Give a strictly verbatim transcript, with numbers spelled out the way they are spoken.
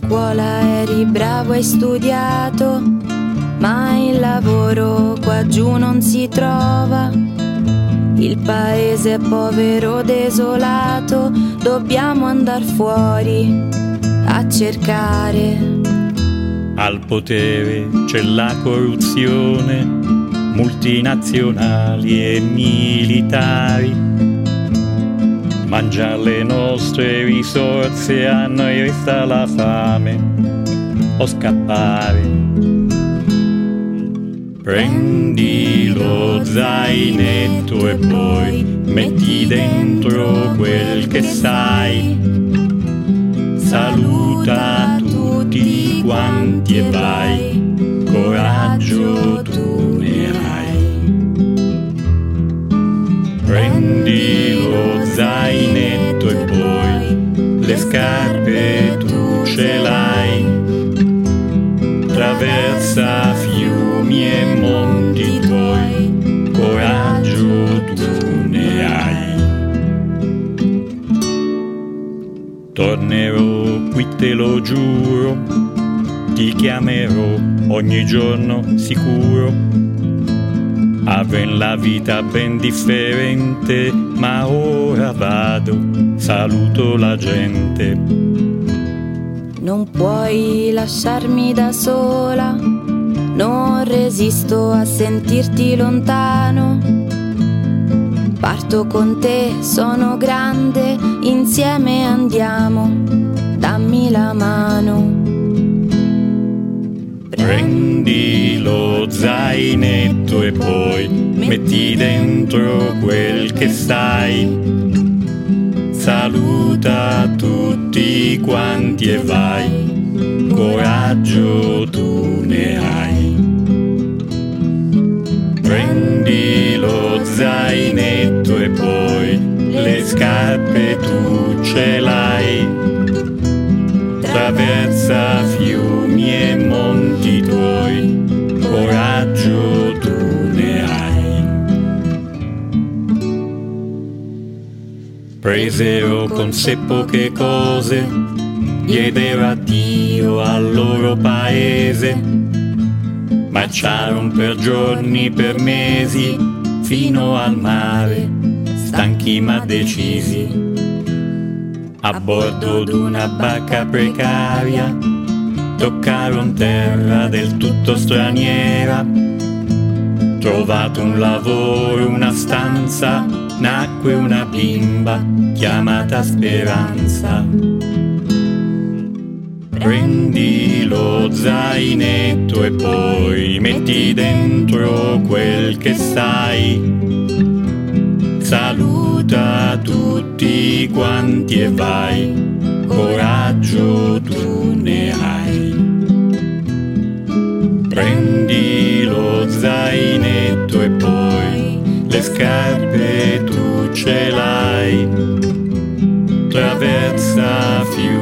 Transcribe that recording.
scuola eri bravo, hai studiato, ma il lavoro qua giù non si trova. Il paese è povero, desolato, dobbiamo andar fuori a cercare. Al potere c'è la corruzione, multinazionali e militari. Mangiare le nostre risorse, a noi resta la fame o scappare. Prendi lo zainetto e poi metti dentro quel che sai. Saluta tutti quanti e vai, coraggio tu ne hai. Prendi lo zainetto e poi le scarpe tu ce l'hai. Traversa fiumi e monti tuoi, coraggio tu ne hai. Tornerò qui, te lo giuro, ti chiamerò ogni giorno sicuro. Avrei la vita ben differente, ma ora vado, saluto la gente. Non puoi lasciarmi da sola, non resisto a sentirti lontano. Parto con te, sono grande, insieme andiamo, dammi la mano. Prendi lo zainetto e poi metti dentro quel che sai. Saluta tutti quanti e vai, coraggio tu ne hai. Prendi lo zainetto e poi le scarpe tu ce l'hai. Traversa fiumi e monti tuoi, coraggio tu ne hai. Presero con sé poche cose, diedero addio al loro paese. Marciarono per giorni, per mesi, fino al mare, stanchi ma decisi. A bordo d'una barca precaria, toccarono terra del tutto straniera. Trovato un lavoro, una stanza, nacque una bimba chiamata Speranza. Prendi lo zainetto e poi metti dentro quel che sai. Saluta tutti quanti e vai, coraggio tu ne hai. Prendi lo zainetto e poi le scarpe tu ce l'hai. Traversa fiumi